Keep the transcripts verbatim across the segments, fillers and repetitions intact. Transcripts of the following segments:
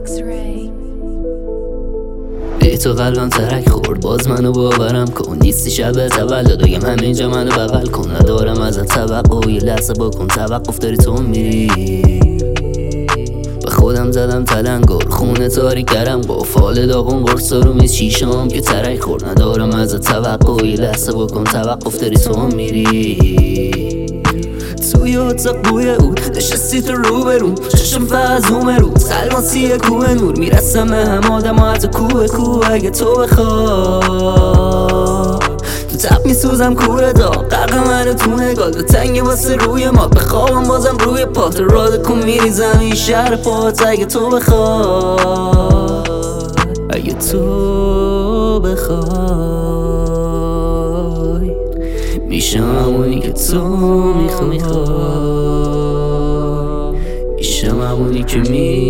ای تو قلبم ترک خورد باز منو باورم کن، نیستی شب تولد بگم همینجا منو بغل کن. ندارم ازت توقع، یه لحظه بکن توقف، داری تو میری. به خودم زدم تلنگر، خونه تاریک درم گفت حال داغون قرص رو میز شیشم که ترک خورد. ندارم ازت توقع، یه لحظه بکن توقف، داری تو میری. توی اتاق بوی اون نشستی تو رو برون، چشم فقط زومه رو سلماسی کوه نور. میرسم به هم آدم ها حتی کوه کوه اگه تو بخواه. تو تب میسوزم کوره دا قرق منو تو نگاه، دو تنگه واسه روی ما بخوابم بازم روی پات. راد کن میریزم این شهر پات اگه تو بخواه. اگه تو بخوای میشم همونی که تو میخوای، میشم همونی که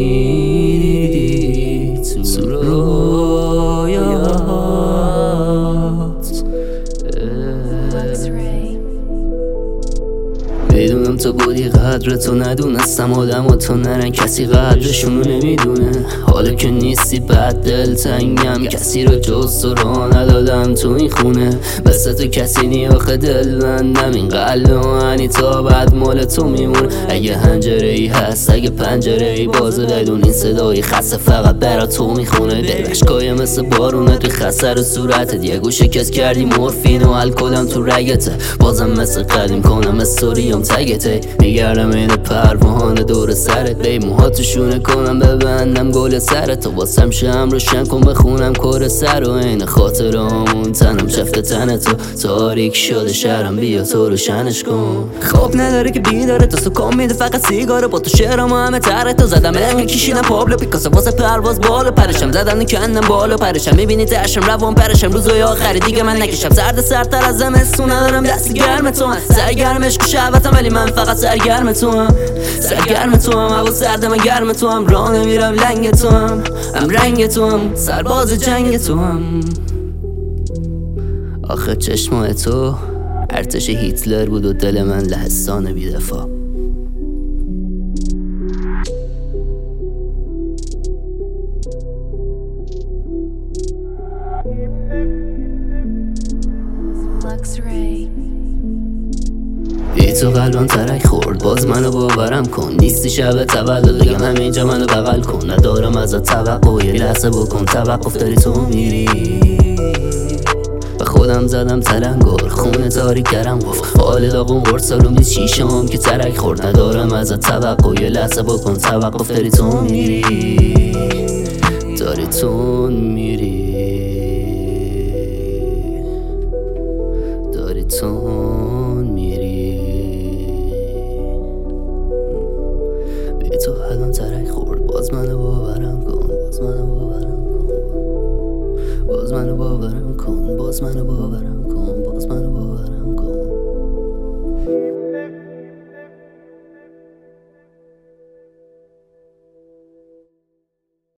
میدیدی تو رویات. میدونم تو بودی قدر تو ندونستم آدم ها تو نرن کسی قدرشونو نمیدونه. حالا که نیستی بد دل تنگم، کسی رو جز تو را ندادم تو این خونه. بسه تو کسی نی آخه دل بندم، این قلب منی تا بعد مال تو میمون. اگه هنجره ای هست اگه پنجره ای بازه، بدون این صدای خسته فقط برا تو میخونه. دل اشکای مثل بارونه توی خسته رو صورتت، یه گوشه کس کردی مورفین و الکلم تو رگته. بازم مثل قدیم کنم استوریم تگته، میگردم این پروانه دور سرت. بی موها تو شونه کنم ببندم گل سرت، تو واسم شم روشن کن بخونم کور سر. و این خاطرامون تنم شفت تن تو تاریک شده شهرم، بیا تو روشنش کن. خواب نداره که بیداره تو سکام میده فقط سیگاره، با تو شعرم همه تره تو زدم علم کشیدم پابلو پیکاسو واسه پرواز بالا پرشم. زدم کندم بالا پرشم، میبینی ترشم روان پرشم. روزای آخری دیگه من نکشم سرد سردتر از زمستون، ندارم دست گرم تو هم سرگرمش کو شهوتم، ولی من فقط سرگرم تو هم سرگرم تو هم. هوا سرد من گرم تو هم، راه نمیرم لنگ تو هم، هم رنگ تو هم سرباز جنگ تو هم. آخه چشمای تو ارتش هیتلر بود و دل من لهستان بی‌دفاع. ای تو قلبم ترک خورد باز منو باورم کن، نیستی شب تولد بگم همینجا منو بغل کن. ندارم ازت توقع، یه لحظه بکن توقف، داری تو میری. به خودم زدم تلنگر، خونه تاریک درم گفت حال داغون قرص رو میز شیشم که ترک خورد. ندارم ازت توقع، یه لحظه بکن توقف، داری تو میری. داری تو میری، داری تو تو الان ترک خورد باز منو باورم کن، باز منو باورم کن، باز منو باورم کن، باز منو باورم کن، باز منو باورم کن.